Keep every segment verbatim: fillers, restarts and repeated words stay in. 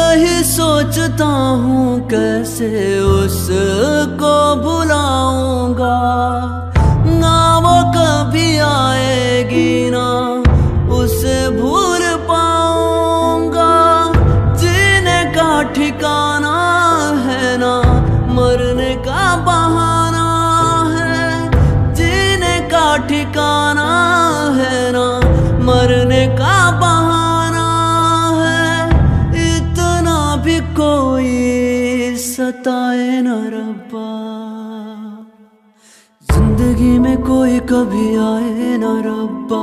वही सोचता हूँ कैसे उसको भुलाऊंगा। ना वो कभी आएगी ना उसे भूल पाऊंगा। जीने का ठिकाना है ना मरने का बहाना है। जीने का ठिकाना है ना मरने का बहाना है। इतना भी कोई सताए न रब्बा, जिंदगी में कोई कभी आए न रब्बा।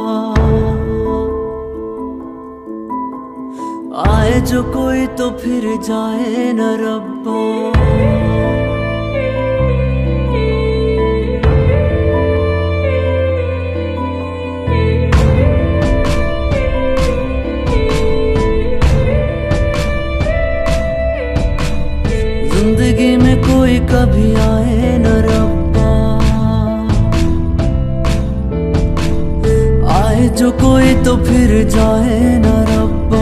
आए जो कोई तो फिर जाए न रब्बा। जिंदगी में कोई कभी आए न रब्बा। आए जो कोई तो फिर जाए न रब्बा।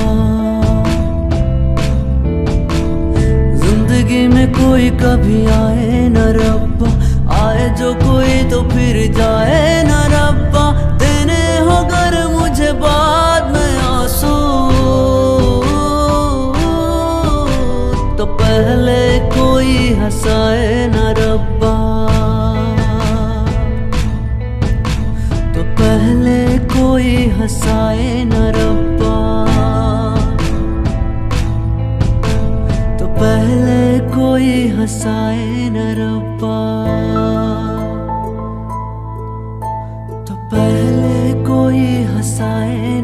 जिंदगी में कोई कभी आए न रब्बा। आए जो कोई तो फिर जाए न रब्बा। देने हो गर मुझे बाद में आंसू तो पहले कोई हंसाए न रब्बा। तो पहले कोई हंसाए न रब्बा। तो पहले कोई हंसाए न रब्बा। तो पहले कोई हंसाए